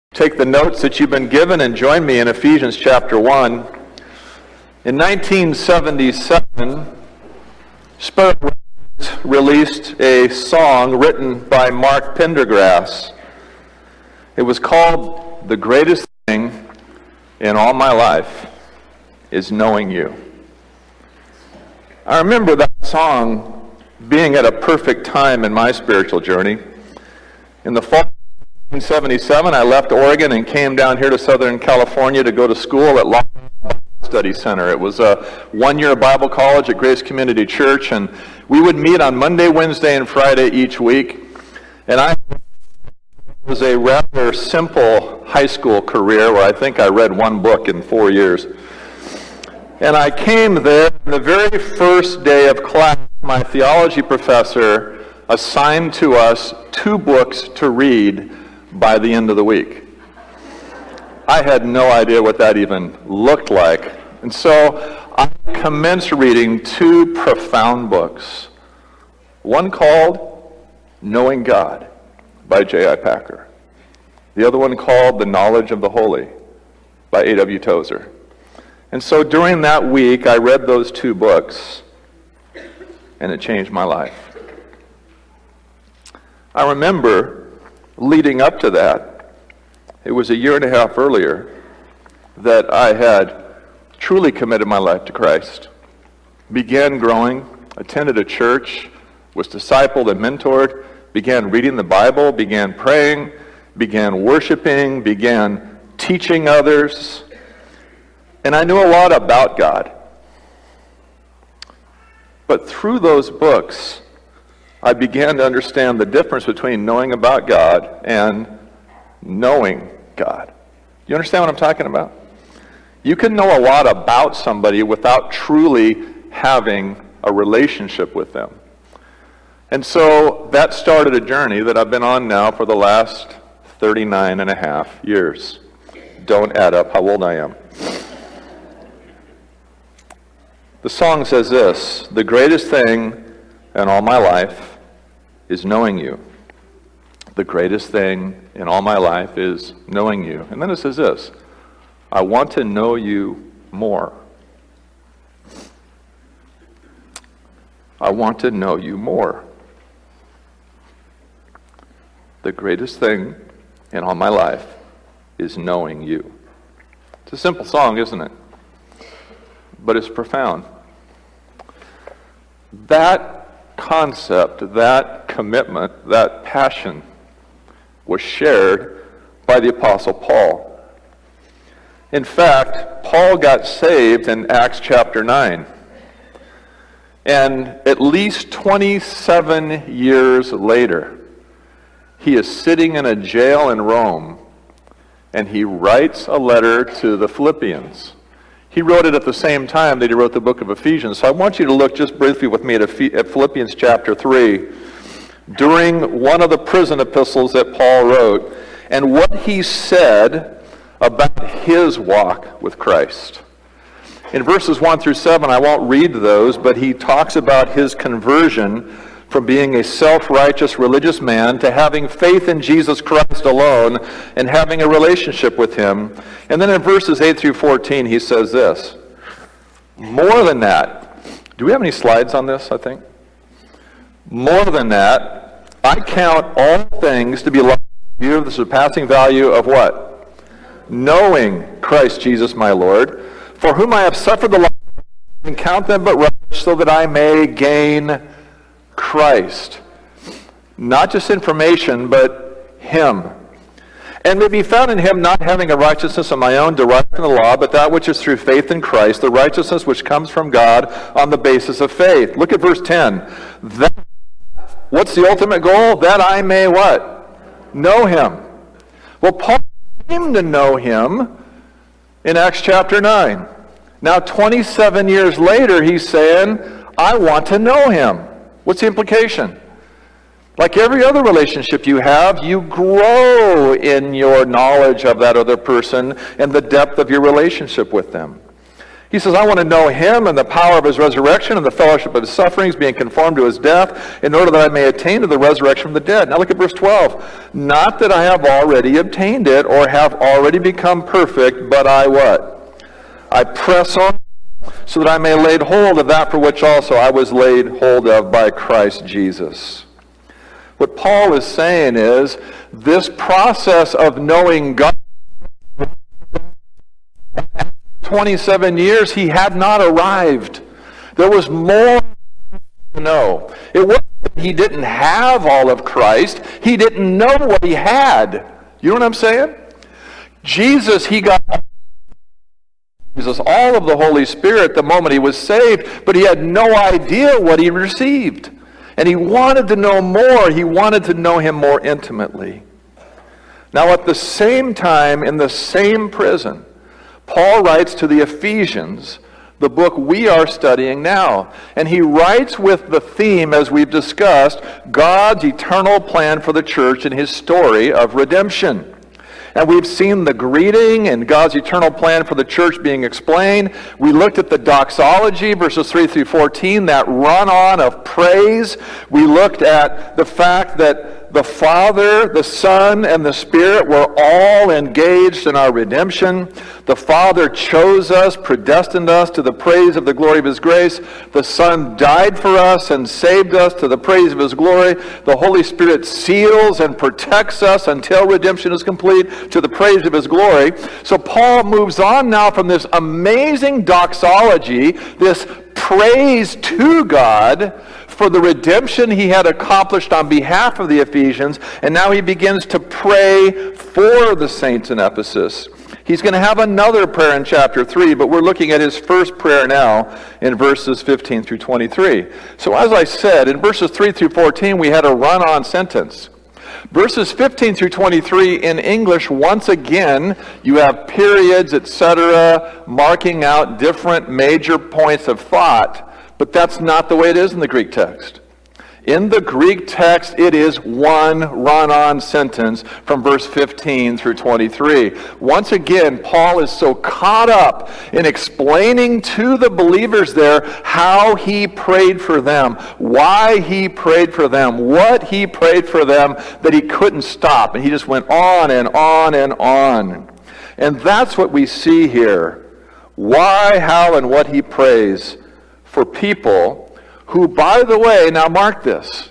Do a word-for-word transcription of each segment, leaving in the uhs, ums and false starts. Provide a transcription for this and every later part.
Take the notes that you've been given and join me in Ephesians chapter one. In nineteen seventy-seven, Spurgeon released a song written by Mark Pendergrass. It was called "The Greatest Thing in All My Life is Knowing You." I remember that song being at a perfect time in my spiritual journey. In the fall of nineteen seventy-seven, I left Oregon and came down here to Southern California to go to school at Long Bible Study Center. It was a one-year Bible college at Grace Community Church, and we would meet on Monday, Wednesday, and Friday each week. And I it was a rather simple high school career where I think I read one book in four years. And I came there, and the very first day of class, my theology professor assigned to us two books to read by the end of the week. I had no idea what that even looked like. And so I commenced reading two profound books. One called Knowing God by J I Packer. The other one called The Knowledge of the Holy by A W Tozer. And so during that week, I read those two books, and it changed my life. I remember leading up to that, it was a year and a half earlier, that I had truly committed my life to Christ, began growing, attended a church, was discipled and mentored, began reading the Bible, began praying, began worshiping, began teaching others, and I knew a lot about God. But through those books, I began to understand the difference between knowing about God and knowing God. You understand what I'm talking about? You can know a lot about somebody without truly having a relationship with them. And so that started a journey that I've been on now for the last thirty-nine and a half years. Don't add up how old I am. The song says this: "The greatest thing in all my life is knowing you. The greatest thing in all my life is knowing you." And then it says this: "I want to know you more. I want to know you more. The greatest thing in all my life is knowing you." It's a simple song, isn't it? But it's profound. That concept, that commitment, that passion was shared by the Apostle Paul. In fact, Paul got saved in Acts chapter nine. And at least twenty-seven years later, he is sitting in a jail in Rome, and he writes a letter to the Philippians. He wrote it at the same time that he wrote the book of Ephesians. So I want you to look just briefly with me at Philippians chapter three, during one of the prison epistles that Paul wrote, and what he said about his walk with Christ. In verses one through seven, I won't read those, but he talks about his conversion from being a self-righteous religious man to having faith in Jesus Christ alone and having a relationship with him. And then in verses eight through fourteen, he says this: "More than that," do we have any slides on this, I think? "More than that, I count all things to be lost in view of the surpassing value of" what? "Knowing Christ Jesus my Lord, for whom I have suffered the loss and count them but rubbish, so that I may gain Christ." Not just information, but him. "And may be found in him, not having a righteousness of my own derived from the law, but that which is through faith in Christ, the righteousness which comes from God on the basis of faith." Look at verse ten. That, what's the ultimate goal? That I may what? Know him. Well, Paul came to know him in Acts chapter nine. Now, twenty-seven years later, he's saying, I want to know him. What's the implication? Like every other relationship you have, you grow in your knowledge of that other person and the depth of your relationship with them. He says, I want to know him and the power of his resurrection and the fellowship of his sufferings, being conformed to his death, in order that I may attain to the resurrection from the dead. Now look at verse twelve. Not that I have already obtained it or have already become perfect, but I what? I press on so that I may lay hold of that for which also I was laid hold of by Christ Jesus. What Paul is saying is, this process of knowing God, twenty-seven years, he had not arrived. There was more to know. It wasn't that he didn't have all of Christ. He didn't know what he had. You know what I'm saying? Jesus, he got Jesus all of the Holy Spirit the moment he was saved, but he had no idea what he received. And he wanted to know more. He wanted to know him more intimately. Now at the same time, in the same prison, Paul writes to the Ephesians, the book we are studying now. And he writes with the theme, as we've discussed, God's eternal plan for the church and his story of redemption. And we've seen the greeting and God's eternal plan for the church being explained. We looked at the doxology, verses three through fourteen, that run-on of praise. We looked at the fact that the Father, the Son, and the Spirit were all engaged in our redemption. The Father chose us, predestined us to the praise of the glory of his grace. The Son died for us and saved us to the praise of his glory. The Holy Spirit seals and protects us until redemption is complete to the praise of his glory. So Paul moves on now from this amazing doxology, this praise to God for the redemption he had accomplished on behalf of the Ephesians, and now he begins to pray for the saints in Ephesus. He's going to have another prayer in chapter three, but we're looking at his first prayer now in verses fifteen through twenty-three. So as I said, in verses three through fourteen, we had a run-on sentence. Verses fifteen through twenty-three in English, once again, you have periods, et cetera, marking out different major points of thought. But that's not the way it is in the Greek text. In the Greek text, it is one run-on sentence from verse fifteen through twenty-three. Once again, Paul is so caught up in explaining to the believers there how he prayed for them, why he prayed for them, what he prayed for them, that he couldn't stop. And he just went on and on and on. And that's what we see here. Why, how, and what he prays for people who, by the way, now mark this,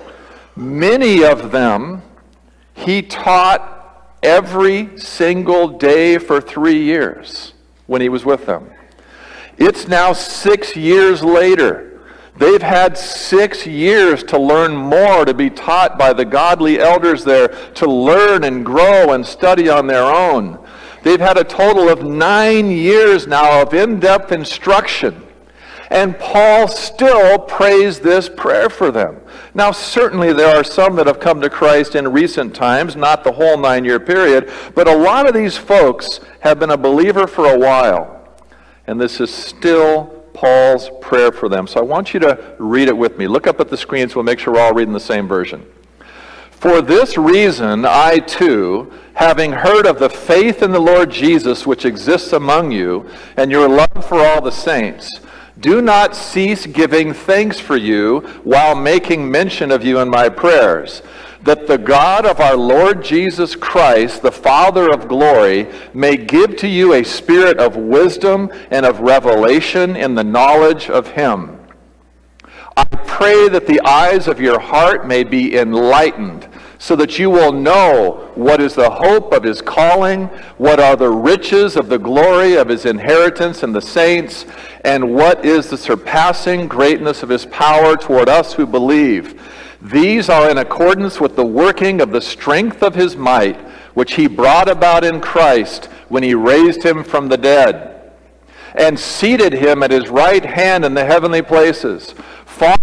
many of them he taught every single day for three years when he was with them. It's now six years later. They've had six years to learn more, to be taught by the godly elders there, to learn and grow and study on their own. They've had a total of nine years now of in-depth instruction. And Paul still prays this prayer for them. Now, certainly there are some that have come to Christ in recent times, not the whole nine-year period, but a lot of these folks have been a believer for a while. And this is still Paul's prayer for them. So I want you to read it with me. Look up at the screen so we'll make sure we're all reading the same version. For this reason, I too, having heard of the faith in the Lord Jesus which exists among you, and your love for all the saints, do not cease giving thanks for you while making mention of you in my prayers, that the God of our Lord Jesus Christ, the Father of glory, may give to you a spirit of wisdom and of revelation in the knowledge of him. I pray that the eyes of your heart may be enlightened, so that you will know what is the hope of his calling, what are the riches of the glory of his inheritance in the saints, and what is the surpassing greatness of his power toward us who believe. These are in accordance with the working of the strength of his might, which he brought about in Christ when he raised him from the dead, and seated him at his right hand in the heavenly places, far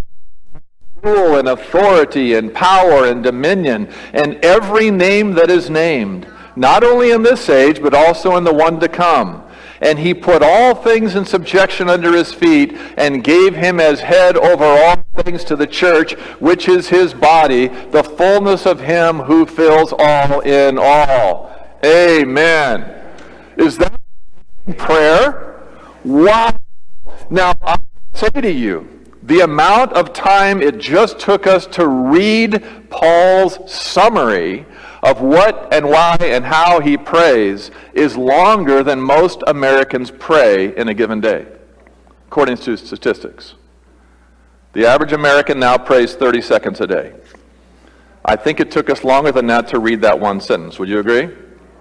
rule and authority and power and dominion and every name that is named, not only in this age but also in the one to come. And he put all things in subjection under his feet and gave him as head over all things to the church, which is his body, the fullness of him who fills all in all. Amen. Is that prayer? Wow! Now, I say to you, the amount of time it just took us to read Paul's summary of what and why and how he prays is longer than most Americans pray in a given day, according to statistics. The average American now prays thirty seconds a day. I think it took us longer than that to read that one sentence. Would you agree?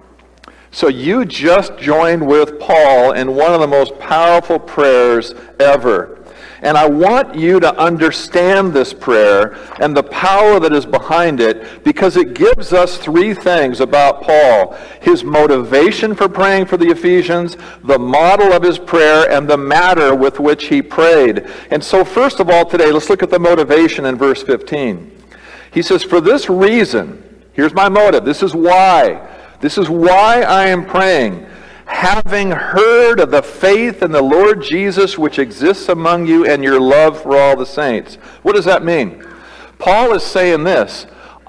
So you just joined with Paul in one of the most powerful prayers ever. And I want you to understand this prayer and the power that is behind it, because it gives us three things about Paul: his motivation for praying for the Ephesians, the model of his prayer, and the matter with which he prayed. And so first of all today, let's look at the motivation in verse fifteen. He says, "For this reason," here's my motive, this is why, this is why I am praying, "having heard of the faith in the Lord Jesus which exists among you and your love for all the saints." What does that mean? Paul is saying this: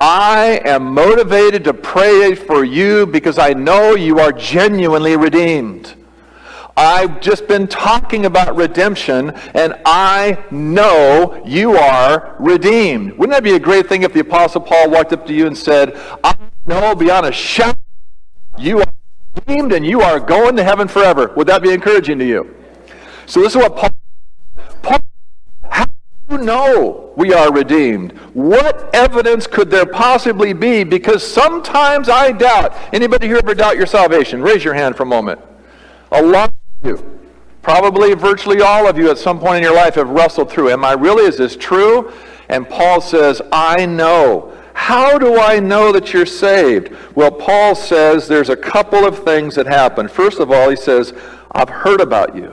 I am motivated to pray for you because I know you are genuinely redeemed. I've just been talking about redemption, and I know you are redeemed. Wouldn't that be a great thing if the Apostle Paul walked up to you and said, "I know beyond a shadow you are redeemed and you are going to heaven forever"? Would that be encouraging to you? So this is what Paul, Paul, how do you know we are redeemed? What evidence could there possibly be? Because sometimes I doubt. Anybody here ever doubt your salvation? Raise your hand for a moment. A lot of you, probably virtually all of you at some point in your life, have wrestled through, am I really, is this true? And Paul says, I know. How do I know that you're saved? Well, Paul says there's a couple of things that happen. First of all, he says, I've heard about you.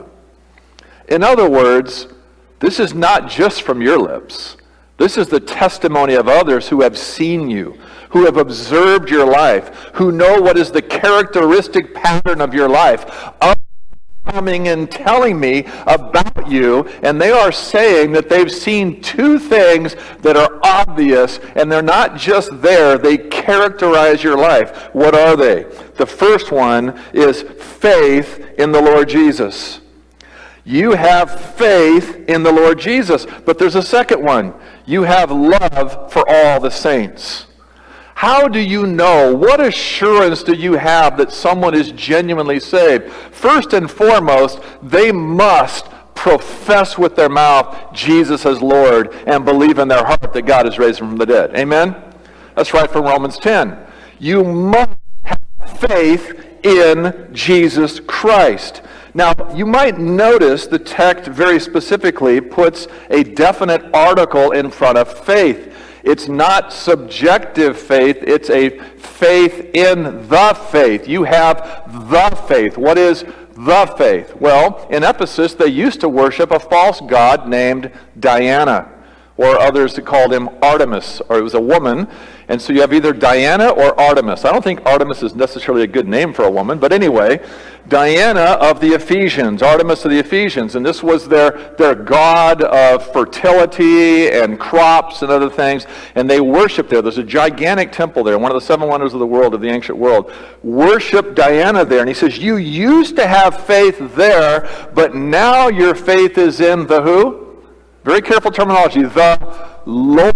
In other words, this is not just from your lips. This is the testimony of others who have seen you, who have observed your life, who know what is the characteristic pattern of your life. Others coming and telling me about you, and they are saying that they've seen two things that are obvious, and they're not just there, they characterize your life. What are they? The first one is faith in the Lord Jesus. You have faith in the Lord Jesus, but there's a second one. You have love for all the saints. How do you know? What assurance do you have that someone is genuinely saved? First and foremost, they must profess with their mouth Jesus as Lord and believe in their heart that God has raised him from the dead. Amen? That's right from Romans ten. You must have faith in Jesus Christ. Now, you might notice the text very specifically puts a definite article in front of faith. It's not subjective faith, it's a faith in the faith. You have the faith. What is the faith? Well, in Ephesus, they used to worship a false god named Diana, or others called him Artemis, or it was a woman. And so you have either Diana or Artemis. I don't think Artemis is necessarily a good name for a woman, but anyway, Diana of the Ephesians, Artemis of the Ephesians, and this was their, their god of fertility and crops and other things, and they worshiped there. There's a gigantic temple there, one of the seven wonders of the world, of the ancient world. Worship Diana there, and he says, you used to have faith there, but now your faith is in the who? Very careful terminology, the Lord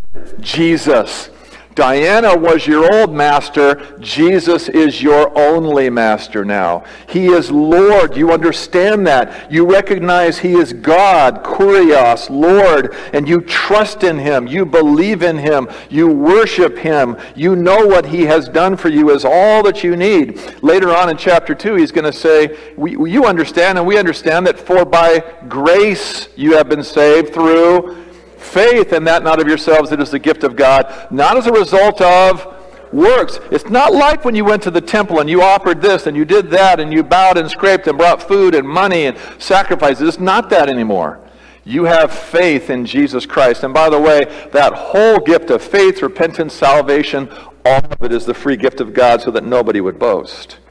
Jesus. Diana was your old master. Jesus is your only master now. He is Lord. You understand that. You recognize he is God, Kurios, Lord, and you trust in him. You believe in him. You worship him. You know what he has done for you is all that you need. Later on in chapter two, he's going to say, we, you understand and we understand that for by grace you have been saved through faith, and that not of yourselves, it is the gift of God, not as a result of works. It's not like when you went to the temple and you offered this and you did that and you bowed and scraped and brought food and money and sacrifices. It's not that anymore. You have faith in Jesus Christ. And by the way, that whole gift of faith, repentance, salvation, all of it is the free gift of God so that nobody would boast.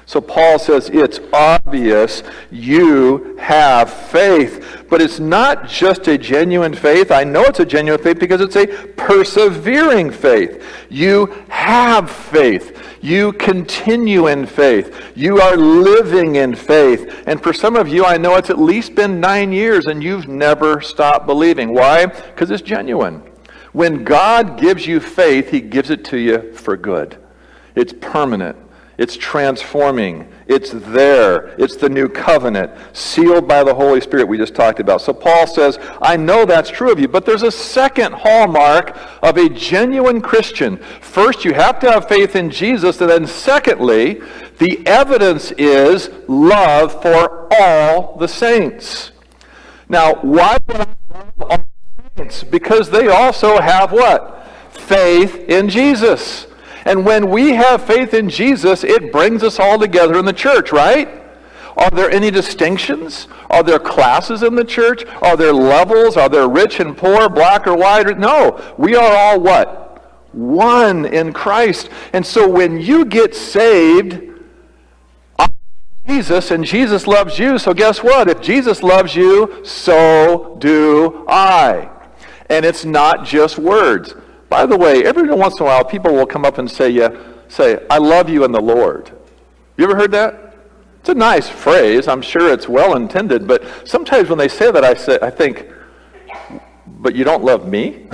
So Paul says it's obvious you have faith. But it's not just a genuine faith. I know it's a genuine faith because it's a persevering faith. You have faith. You continue in faith. You are living in faith. And for some of you, I know it's at least been nine years and you've never stopped believing. Why? Because it's genuine. When God gives you faith, he gives it to you for good. It's permanent. It's transforming. It's there. It's the new covenant, sealed by the Holy Spirit we just talked about. So Paul says, I know that's true of you, but there's a second hallmark of a genuine Christian. First, you have to have faith in Jesus, and then secondly, the evidence is love for all the saints. Now, why would I love all the saints? Because they also have what? Faith in Jesus. And when we have faith in Jesus, it brings us all together in the church, right? Are there any distinctions? Are there classes in the church? Are there levels? Are there rich and poor, black or white? No, we are all what? One in Christ. And so when you get saved, Jesus, and Jesus loves you, so guess what? If Jesus loves you, so do I. And it's not just words. By the way, every once in a while, people will come up and say, yeah, say, I love you in the Lord. You ever heard that? It's a nice phrase. I'm sure it's well intended, but sometimes when they say that, I say, I think, but you don't love me?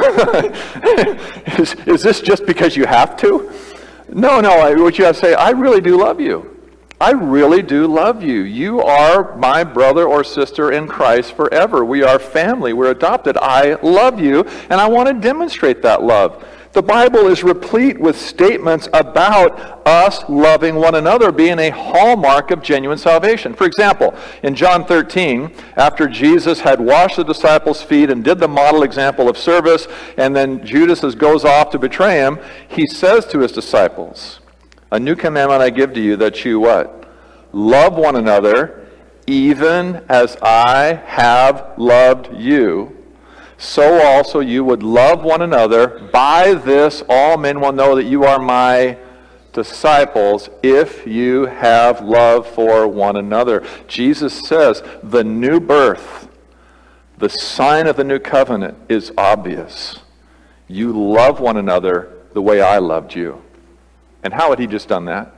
is, is this just because you have to? No, no, I, what you have to say, I really do love you. I really do love you. You are my brother or sister in Christ forever. We are family. We're adopted. I love you, and I want to demonstrate that love. The Bible is replete with statements about us loving one another being a hallmark of genuine salvation. For example, in John thirteen, after Jesus had washed the disciples' feet and did the model example of service, and then Judas goes off to betray him, he says to his disciples, a new commandment I give to you, that you what? Love one another, even as I have loved you. So also you would love one another. By this all men will know that you are my disciples, if you have love for one another. Jesus says the new birth, the sign of the new covenant, is obvious. You love one another the way I loved you. And how had he just done that?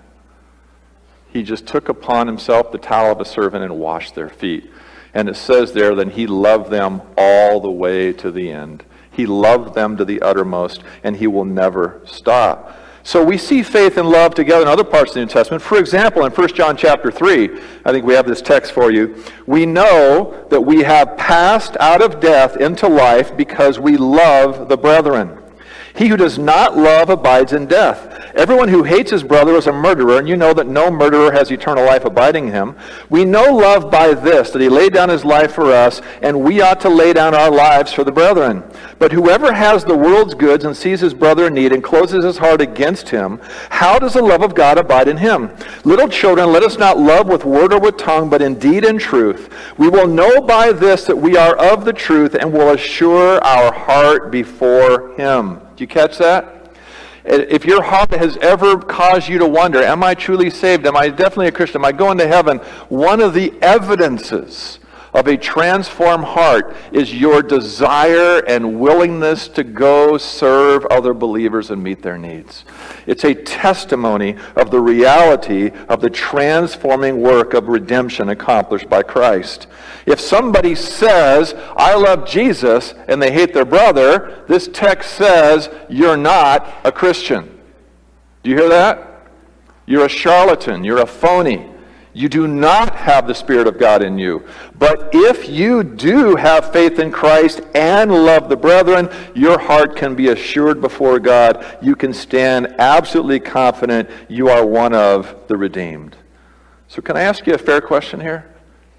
He just took upon himself the towel of a servant and washed their feet. And it says there that he loved them all the way to the end. He loved them to the uttermost, and he will never stop. So we see faith and love together in other parts of the New Testament. For example, in First John chapter three, I think we have this text for you. We know that we have passed out of death into life because we love the brethren. He who does not love abides in death. Everyone who hates his brother is a murderer, and you know that no murderer has eternal life abiding in him. We know love by this, that he laid down his life for us, and we ought to lay down our lives for the brethren. But whoever has the world's goods and sees his brother in need and closes his heart against him, how does the love of God abide in him? Little children, let us not love with word or with tongue, but in deed and truth. We will know by this that we are of the truth, and will assure our heart before him. Do you catch that? If your heart has ever caused you to wonder, am I truly saved? Am I definitely a Christian? Am I going to heaven? One of the evidences of a transformed heart is your desire and willingness to go serve other believers and meet their needs. It's a testimony of the reality of the transforming work of redemption accomplished by Christ. If somebody says, I love Jesus, and they hate their brother, this text says, you're not a Christian. Do you hear that? You're a charlatan. You're a phony. You do not have the Spirit of God in you. But if you do have faith in Christ and love the brethren, your heart can be assured before God. You can stand absolutely confident you are one of the redeemed. So can I ask you a fair question here?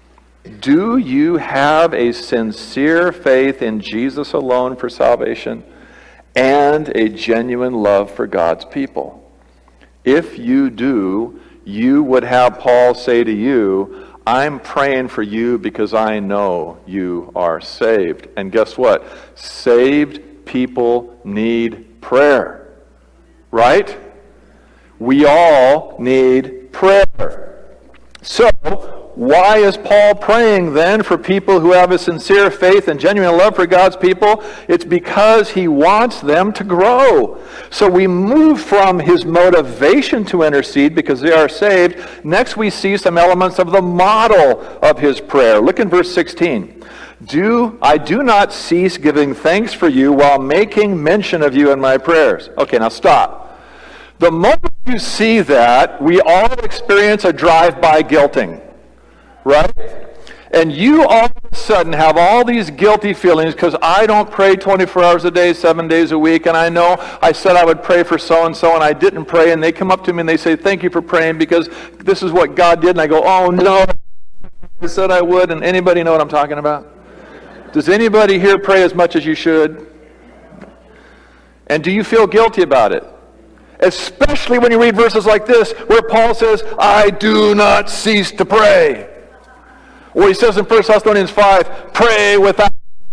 Do you have a sincere faith in Jesus alone for salvation and a genuine love for God's people? If you do, you would have Paul say to you, I'm praying for you because I know you are saved. And guess what? Saved people need prayer. Right? We all need prayer. So, why is Paul praying then for people who have a sincere faith and genuine love for God's people? It's because he wants them to grow. So we move from his motivation to intercede because they are saved. Next we see some elements of the model of his prayer. Look in verse sixteen. Do I do not cease giving thanks for you while making mention of you in my prayers. Okay, now stop. The moment you see that, we all experience a drive-by guilting. Right? And you all of a sudden have all these guilty feelings because I don't pray twenty-four hours a day, seven days a week, and I know I said I would pray for so-and-so, and I didn't pray, and they come up to me and they say, thank you for praying because this is what God did, and I go, oh no, I said I would, and anybody know what I'm talking about? Does anybody here pray as much as you should? And do you feel guilty about it? Especially when you read verses like this, where Paul says, I do not cease to pray. Or he says in First Thessalonians five, pray without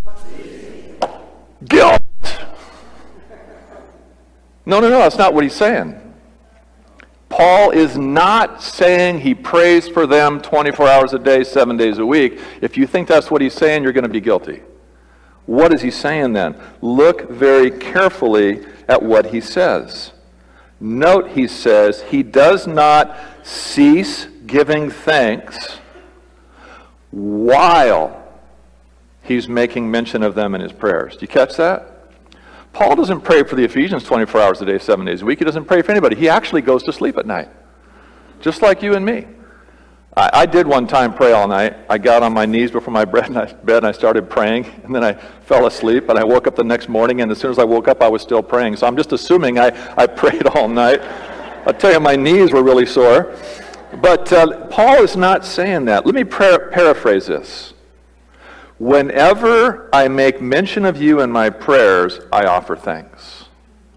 guilt. No, no, no, that's not what he's saying. Paul is not saying he prays for them twenty-four hours a day, seven days a week. If you think that's what he's saying, you're going to be guilty. What is he saying then? Look very carefully at what he says. Note he says he does not cease giving thanks while he's making mention of them in his prayers. Do you catch that? Paul doesn't pray for the Ephesians twenty-four hours a day, seven days a week. He doesn't pray for anybody. He actually goes to sleep at night, just like you and me. I, I did one time pray all night. I got on my knees before my bed and, I, bed and I started praying, and then I fell asleep, and I woke up the next morning, and as soon as I woke up, I was still praying. So I'm just assuming I, I prayed all night. I'll tell you, my knees were really sore. But uh, Paul is not saying that. Let me par- paraphrase this. Whenever I make mention of you in my prayers, I offer thanks.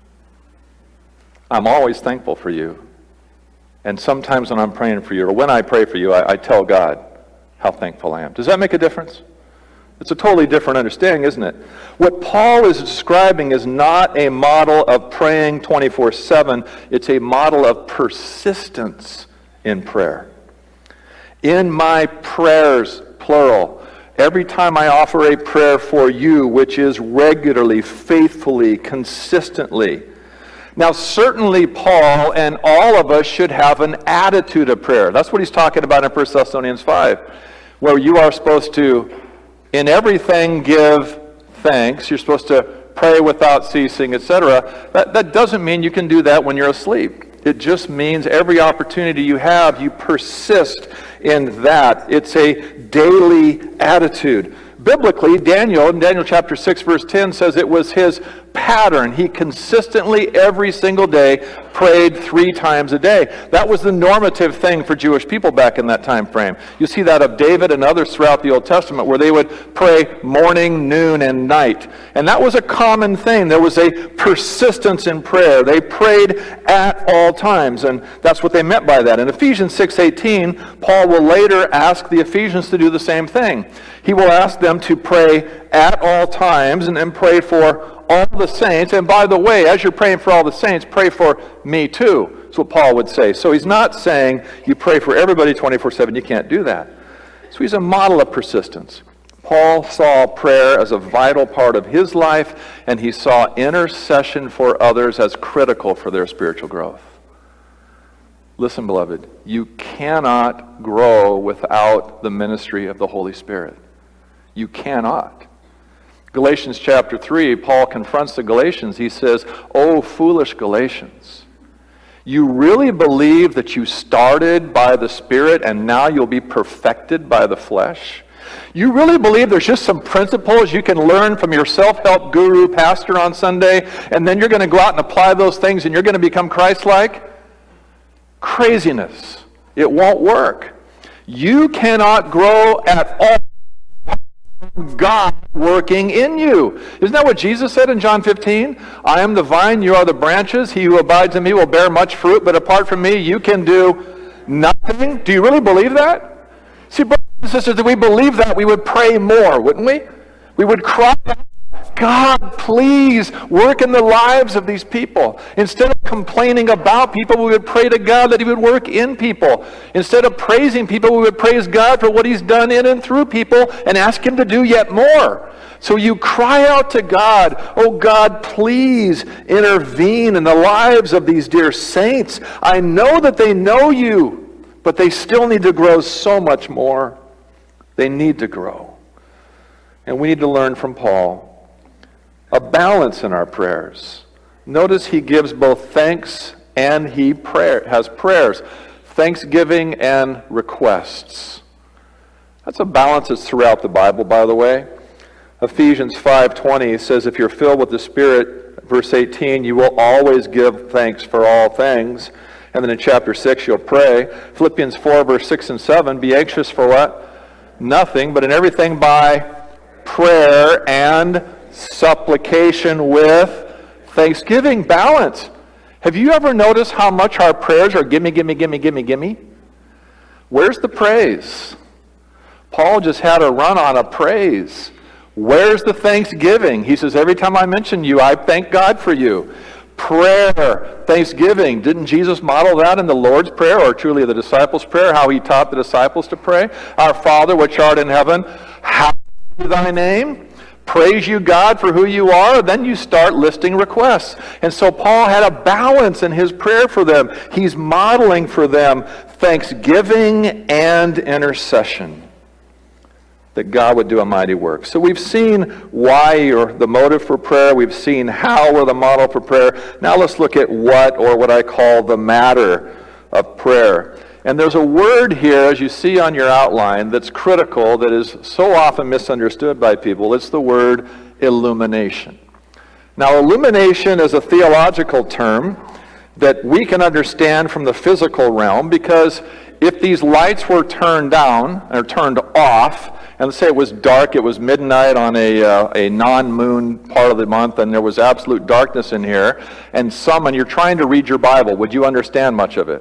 I'm always thankful for you. And sometimes when I'm praying for you, or when I pray for you, I, I tell God how thankful I am. Does that make a difference? It's a totally different understanding, isn't it? What Paul is describing is not a model of praying twenty-four seven. It's a model of persistence in prayer. In my prayers, plural, every time I offer a prayer for you, which is regularly, faithfully, consistently. Now, certainly Paul and all of us should have an attitude of prayer. That's what he's talking about in First Thessalonians five, where you are supposed to, in everything, give thanks. You're supposed to pray without ceasing, et cetera. That, that doesn't mean you can do that when you're asleep. It just means every opportunity you have, you persist in that. It's a daily attitude. Biblically, Daniel, in Daniel chapter six, verse ten, says it was his pattern. He consistently, every single day, prayed three times a day. That was the normative thing for Jewish people back in that time frame. You see that of David and others throughout the Old Testament, where they would pray morning, noon, and night. And that was a common thing. There was a persistence in prayer. They prayed at all times, and that's what they meant by that. In Ephesians six eighteen, Paul will later ask the Ephesians to do the same thing. He will ask them to pray at all times and then pray for all the saints. And by the way, as you're praying for all the saints, pray for me too. That's what Paul would say. So he's not saying you pray for everybody twenty-four seven. You can't do that. So he's a model of persistence. Paul saw prayer as a vital part of his life, and he saw intercession for others as critical for their spiritual growth. Listen, beloved, you cannot grow without the ministry of the Holy Spirit. You cannot. Galatians chapter three, Paul confronts the Galatians. He says, "Oh, foolish Galatians, you really believe that you started by the Spirit and now you'll be perfected by the flesh? You really believe there's just some principles you can learn from your self-help guru pastor on Sunday, and then you're going to go out and apply those things and you're going to become Christ-like? Craziness. It won't work. You cannot grow at all. God working in you. Isn't that what Jesus said in John fifteen? I am the vine, you are the branches. He who abides in me will bear much fruit, but apart from me, you can do nothing. Do you really believe that? See, brothers and sisters, if we believe that, we would pray more, wouldn't we? We would cry out, God, please work in the lives of these people. Instead of complaining about people, we would pray to God that he would work in people. Instead of praising people, we would praise God for what he's done in and through people and ask him to do yet more. So you cry out to God, oh God, please intervene in the lives of these dear saints. I know that they know you, but they still need to grow so much more. They need to grow. And we need to learn from Paul a balance in our prayers. Notice he gives both thanks and he prayer, has prayers, thanksgiving and requests. That's a balance that's throughout the Bible, by the way. Ephesians five twenty says, if you're filled with the Spirit, verse eighteen, you will always give thanks for all things. And then in chapter six, you'll pray. Philippians four, verse six and seven, be anxious for what? Nothing, but in everything by prayer and supplication with thanksgiving. Balance. Have you ever noticed how much our prayers are gimme, gimme, gimme, gimme, gimme? Where's the praise? Paul just had a run on a praise. Where's the thanksgiving? He says, every time I mention you, I thank God for you. Prayer, thanksgiving. Didn't Jesus model that in the Lord's Prayer, or truly the disciples' prayer, how he taught the disciples to pray? Our Father, which art in heaven, hallowed be thy name. Praise you, God, for who you are. Then you start listing requests. And so Paul had a balance in his prayer for them. He's modeling for them thanksgiving and intercession, that God would do a mighty work. So we've seen why, or the motive for prayer. We've seen how, or the model for prayer. Now let's look at what, or what I call the matter of prayer. And there's a word here, as you see on your outline, that's critical, that is so often misunderstood by people. It's the word illumination. Now, illumination is a theological term that we can understand from the physical realm, because if these lights were turned down, or turned off, and let's say it was dark, it was midnight on a, uh, a non-moon part of the month, and there was absolute darkness in here, and someone, you're trying to read your Bible, would you understand much of it?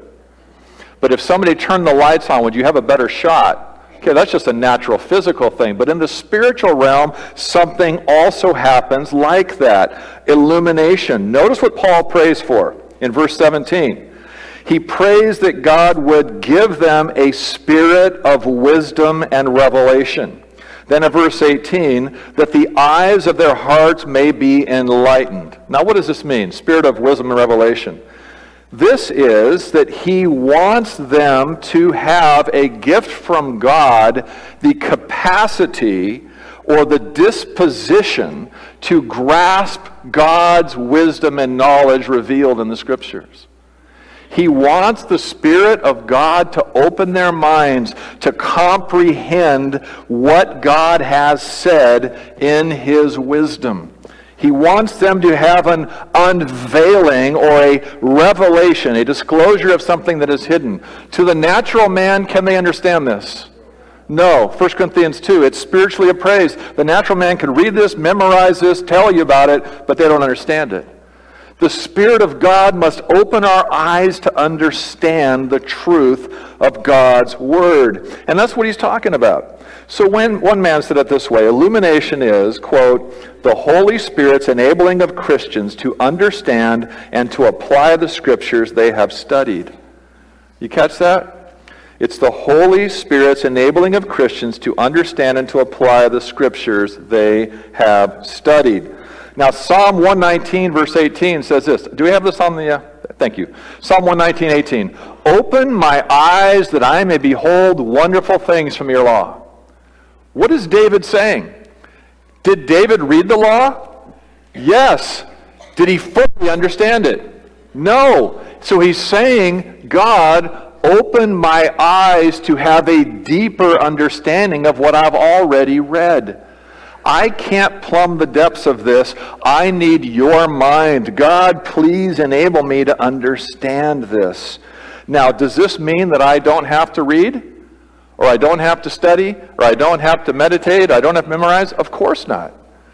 But if somebody turned the lights on, would you have a better shot? Okay, that's just a natural physical thing. But in the spiritual realm, something also happens like that. Illumination. Notice what Paul prays for in verse seventeen. He prays that God would give them a spirit of wisdom and revelation. Then in verse eighteen, that the eyes of their hearts may be enlightened. Now what does this mean? Spirit of wisdom and revelation. This is that he wants them to have a gift from God, the capacity or the disposition to grasp God's wisdom and knowledge revealed in the Scriptures. He wants the Spirit of God to open their minds to comprehend what God has said in his wisdom. He wants them to have an unveiling or a revelation, a disclosure of something that is hidden. To the natural man, can they understand this? No. First Corinthians two, it's spiritually appraised. The natural man can read this, memorize this, tell you about it, but they don't understand it. The Spirit of God must open our eyes to understand the truth of God's Word. And that's what he's talking about. So when one man said it this way, illumination is, quote, the Holy Spirit's enabling of Christians to understand and to apply the Scriptures they have studied. You catch that? It's the Holy Spirit's enabling of Christians to understand and to apply the Scriptures they have studied. Now, Psalm one nineteen, verse eighteen says this. Do we have this on the... Uh, thank you. Psalm one nineteen, eighteen. Open my eyes that I may behold wonderful things from your law. What is David saying? Did David read the law? Yes. Did he fully understand it? No. So he's saying, God, open my eyes to have a deeper understanding of what I've already read. I can't plumb the depths of this. I need your mind. God, please enable me to understand this. Now, does this mean that I don't have to read? Or I don't have to study? Or I don't have to meditate? I don't have to memorize? Of course not.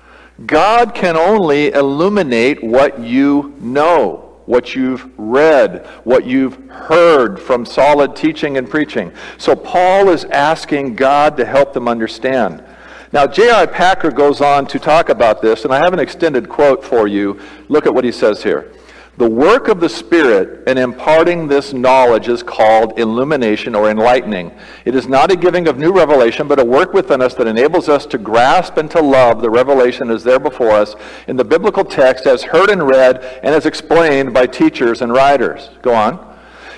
God can only illuminate what you know, what you've read, what you've heard from solid teaching and preaching. So Paul is asking God to help them understand. Now, J I Packer goes on to talk about this, and I have an extended quote for you. Look at what he says here. The work of the Spirit in imparting this knowledge is called illumination or enlightening. It is not a giving of new revelation, but a work within us that enables us to grasp and to love the revelation that is there before us in the biblical text as heard and read and as explained by teachers and writers. Go on.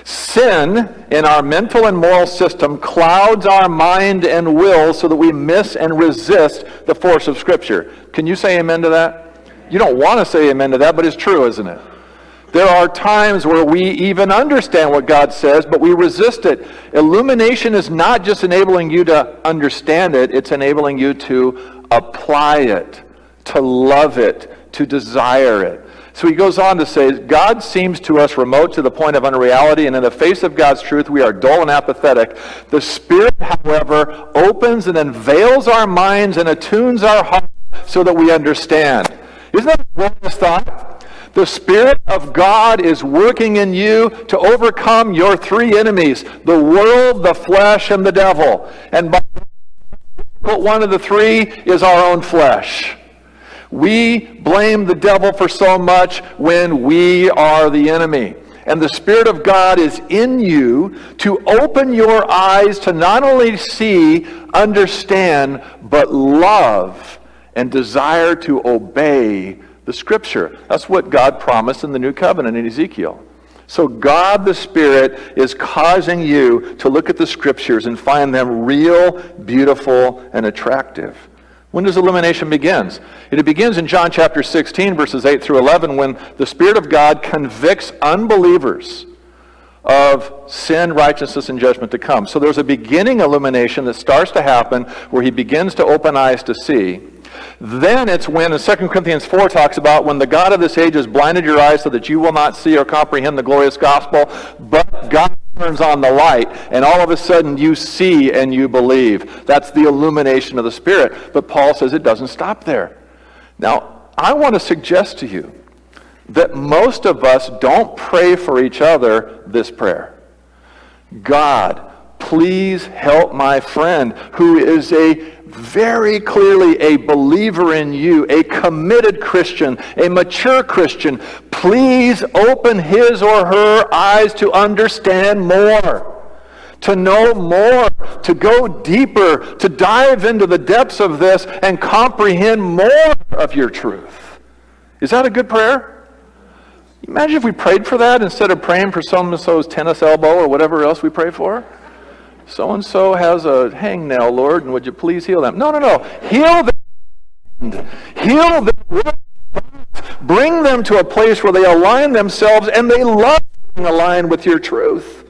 Sin in our mental and moral system clouds our mind and will so that we miss and resist the force of Scripture. Can you say amen to that? You don't want to say amen to that, but it's true, isn't it? There are times where we even understand what God says, but we resist it. Illumination is not just enabling you to understand it, it's enabling you to apply it, to love it, to desire it. So he goes on to say, God seems to us remote to the point of unreality, and in the face of God's truth, we are dull and apathetic. The Spirit, however, opens and unveils our minds and attunes our hearts so that we understand. Isn't that a glorious thought? The Spirit of God is working in you to overcome your three enemies, the world, the flesh, and the devil. And by one of the three is our own flesh. We blame the devil for so much when we are the enemy. And the Spirit of God is in you to open your eyes to not only see, understand, but love and desire to obey the Scripture. That's what God promised in the New Covenant in Ezekiel. So God the Spirit is causing you to look at the Scriptures and find them real, beautiful, and attractive. When does illumination begin? It begins in John chapter sixteen, verses eight through eleven, when the Spirit of God convicts unbelievers of sin, righteousness, and judgment to come. So there's a beginning illumination that starts to happen where he begins to open eyes to see. Then it's when, in Second Corinthians four talks about, when the God of this age has blinded your eyes so that you will not see or comprehend the glorious gospel, but God turns on the light, and all of a sudden you see and you believe. That's the illumination of the Spirit. But Paul says it doesn't stop there. Now, I want to suggest to you that most of us don't pray for each other this prayer. God, please help my friend who is a very clearly a believer in you, a committed Christian, a mature Christian. Please open his or her eyes to understand more, to know more, to go deeper, to dive into the depths of this and comprehend more of your truth. Is that a good prayer? Imagine if we prayed for that instead of praying for so-and-so's tennis elbow or whatever else we pray for. So-and-so has a hangnail, Lord, and would you please heal them? No, no, no. Heal them. Heal them. Bring them to a place where they align themselves and they love being aligned with your truth.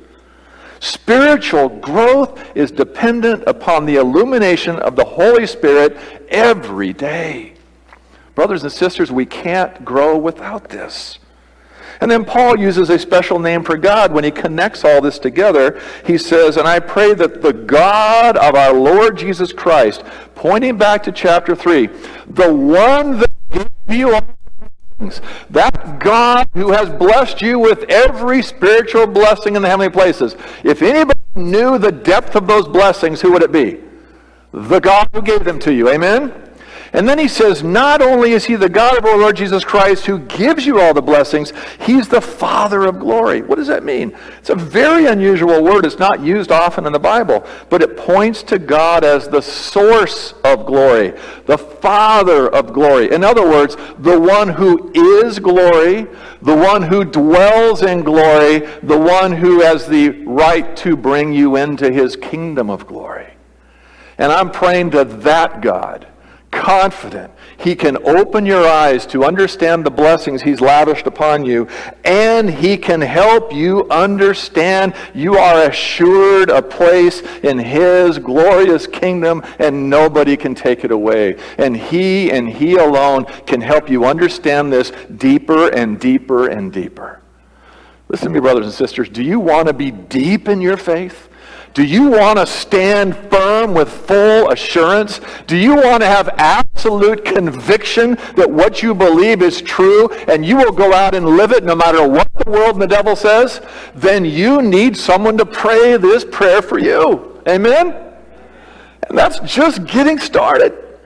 Spiritual growth is dependent upon the illumination of the Holy Spirit every day. Brothers and sisters, we can't grow without this. And then Paul uses a special name for God when he connects all this together. He says, and I pray that the God of our Lord Jesus Christ, pointing back to chapter three, the one that gave you all things, that God who has blessed you with every spiritual blessing in the heavenly places. If anybody knew the depth of those blessings, who would it be? The God who gave them to you. Amen? And then he says, not only is he the God of our Lord Jesus Christ who gives you all the blessings, he's the Father of glory. What does that mean? It's a very unusual word. It's not used often in the Bible, but it points to God as the source of glory, the Father of glory. In other words, the one who is glory, the one who dwells in glory, the one who has the right to bring you into his kingdom of glory. And I'm praying to that God, confident he can open your eyes to understand the blessings he's lavished upon you, and he can help you understand you are assured a place in his glorious kingdom and nobody can take it away. And he and he alone can help you understand this deeper and deeper and deeper. Listen to me, brothers and sisters. Do you want to be deep in your faith? Do you want to stand firm with full assurance? Do you want to have absolute conviction that what you believe is true and you will go out and live it no matter what the world and the devil says? Then you need someone to pray this prayer for you. Amen? And that's just getting started.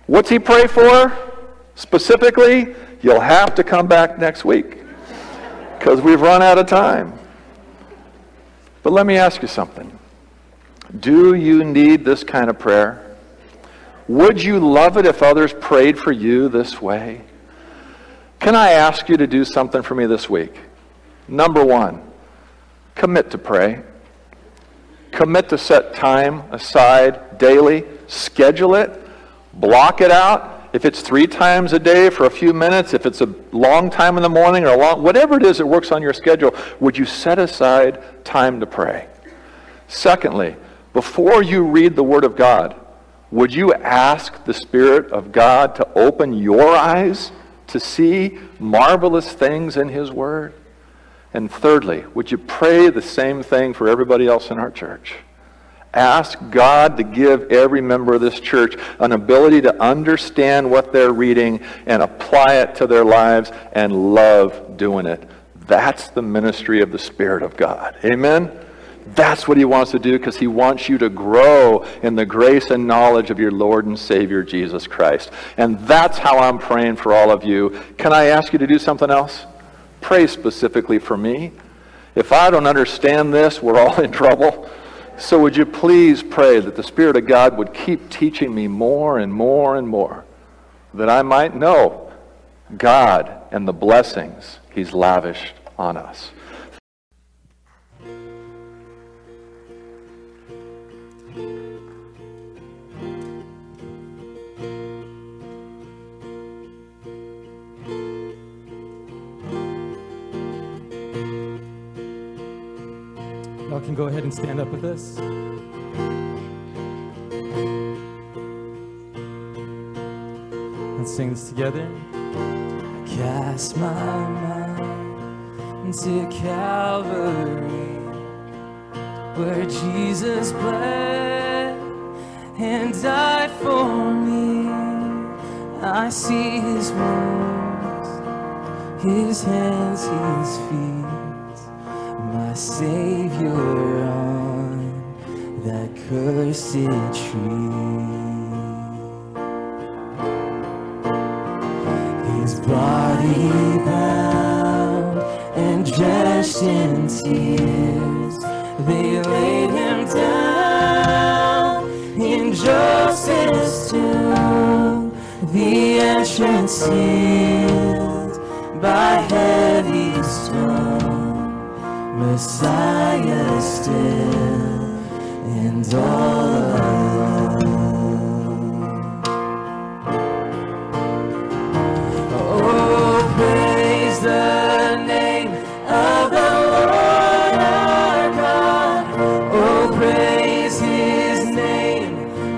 What's he pray for? Specifically, you'll have to come back next week because we've run out of time. But let me ask you something. Do you need this kind of prayer? Would you love it if others prayed for you this way? Can I ask you to do something for me this week? Number one, commit to pray. Commit to set time aside daily. Schedule it. Block it out. If it's three times a day for a few minutes, if it's a long time in the morning or a long, whatever it is that works on your schedule, would you set aside time to pray? Secondly, before you read the Word of God, would you ask the Spirit of God to open your eyes to see marvelous things in His Word? And thirdly, would you pray the same thing for everybody else in our church? Ask God to give every member of this church an ability to understand what they're reading and apply it to their lives and love doing it. That's the ministry of the Spirit of God. Amen? That's what He wants to do because He wants you to grow in the grace and knowledge of your Lord and Savior, Jesus Christ. And that's how I'm praying for all of you. Can I ask you to do something else? Pray specifically for me. If I don't understand this, we're all in trouble. So would you please pray that the Spirit of God would keep teaching me more and more and more, that I might know God and the blessings He's lavished on us. Y'all can go ahead and stand up with us. Let's sing this together. I cast my mind into Calvary, where Jesus bled and died for me. I see His wounds, His hands, His feet, my Savior on that cursed tree. His body bound and drenched in tears, they laid Him down in Joseph's tomb, the entrance sealed by heavy stone. Messiah still and all alone. Oh, praise the name of the Lord our God. Oh, praise His name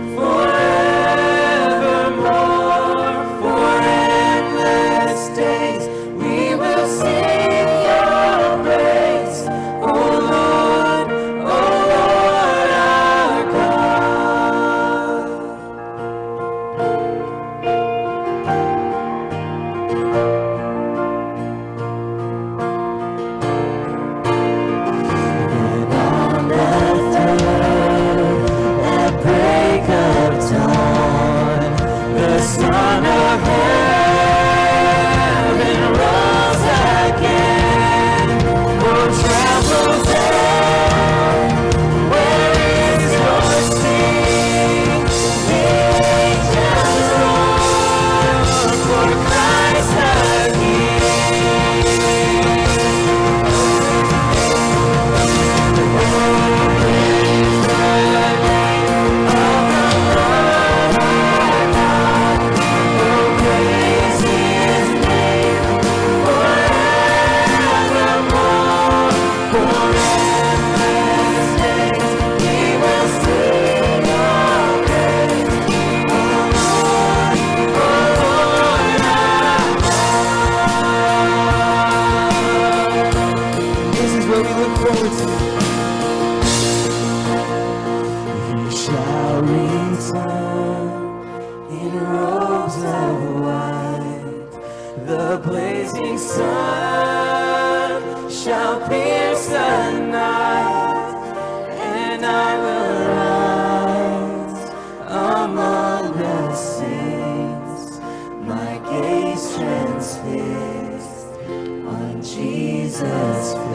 forevermore. For endless days we will sing Your praise. Oh Lord, oh Lord our God. us free.